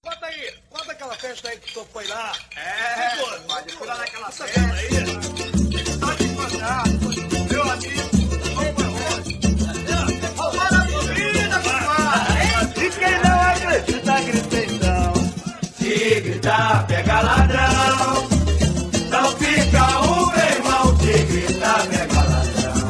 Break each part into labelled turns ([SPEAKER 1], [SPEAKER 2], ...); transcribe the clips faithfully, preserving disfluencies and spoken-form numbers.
[SPEAKER 1] Conta aí, conta aquela festa aí que tu foi lá.
[SPEAKER 2] É,
[SPEAKER 1] pô,
[SPEAKER 2] pode foi lá naquela
[SPEAKER 1] essa
[SPEAKER 2] festa
[SPEAKER 1] festa
[SPEAKER 2] aí. Só te encontrar, meu amigo. Roubando a comida, compadre. E quem não acredita, grita então. Se gritar, pega ladrão. Não fica um, meu irmão. Se gritar, pega ladrão.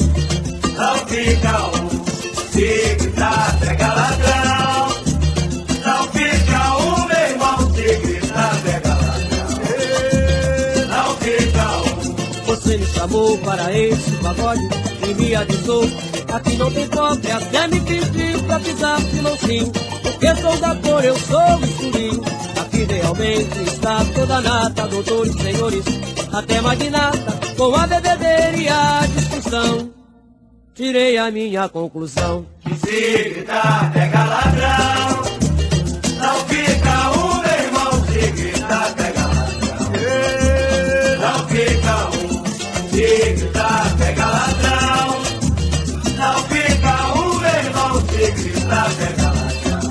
[SPEAKER 2] Não fica um. Se gritar, pega ladrão. Não fica um, meu irmão. Se gritar, pega ladrão. Não fica um.
[SPEAKER 3] Você me chamou para esse pagode e me avisou. Aqui não tem pobre, até me pediu pra pisar pilãozinho. Porque sou da cor, eu sou escurinho. Aqui realmente está toda a nata, doutores, senhores, até magnata, com a bebedeira e a discussão. Tirei a minha conclusão.
[SPEAKER 2] Se gritar, pega ladrão. Não fica um, meu irmão. Se gritar, pega ladrão. Não fica um. Se gritar, pega ladrão. Não fica um, meu irmão. Se gritar, pega ladrão.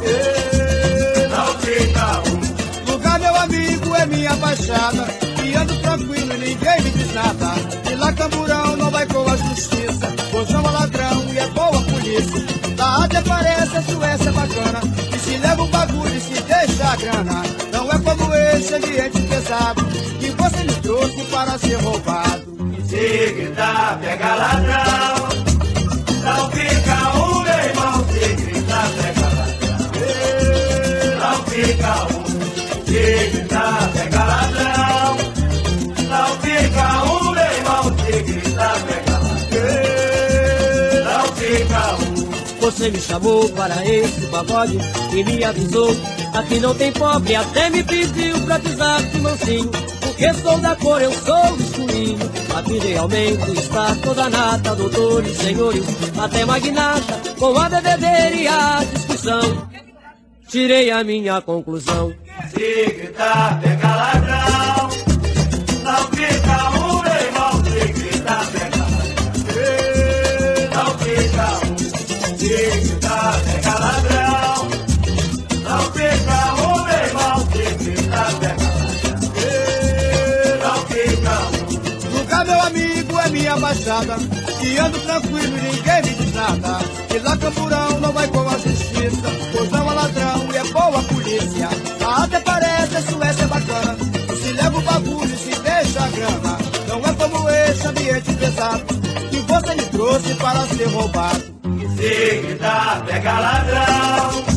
[SPEAKER 2] Não fica um.
[SPEAKER 4] Lugar, meu amigo, é minha baixada. E ando tranquilo e ninguém me diz nada. E lá Camburão não vai com a justiça. Bojão é ladrão e é boa polícia. Da Ásia aparece a Suécia bacana. E se leva o bagulho e se deixa a grana. Não é como esse ambiente pesado que você me trouxe para ser roubado.
[SPEAKER 2] Se gritar, pega ladrão. Não fica um, meu irmão. Se gritar, pega ladrão. Não fica um. Se gritar, pega ladrão. Não fica um, meu irmão. Se gritar, pega ladrão. Não fica um.
[SPEAKER 3] Você me chamou para esse pagode e me avisou. Aqui não tem pobre, até me pediu pra pisar pilãozinho. Porque sou da cor, eu sou escurinho. Aqui realmente está toda a nata, doutores, senhores, até magnata, com a bebedeira e a discussão. Tirei a minha conclusão.
[SPEAKER 2] Se gritar, pega ladrão. Não fica um, meu irmão. Se gritar, pega ladrão. Não fica um. Se gritar, pega ladrão. Não fica um, meu irmão. Se gritar, pega ladrão. Não fica um.
[SPEAKER 4] Lugar, meu amigo, é minha baixada. E ando tranquilo e ninguém me diz nada. E lá Camburão não vai com a justiça. Bojão é ladrão e é boa polícia. A até parece a Suécia bacana. E se leva o bagulho e se deixa a grana. Não é como esse ambiente pesado que você me trouxe para ser roubado.
[SPEAKER 2] Se gritar, pega ladrão.